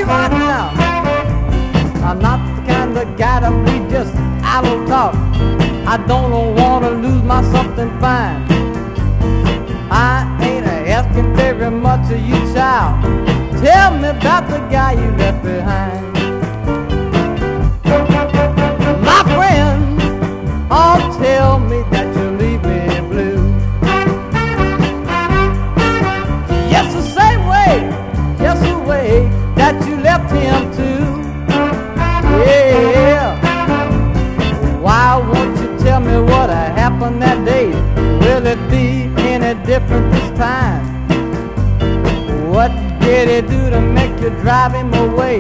right now. I'm not the kind of guy to be just idle talk. I don't want to lose my something fine. I ain't asking very much of you, child. Tell me about the guy you left behind. My friends all tell me that you leave me blue. Yes, the same way, just the way that you left him too. Yeah. Why won't you tell me what happened that day? Will it be any different this time? What did he do to make you drive him away?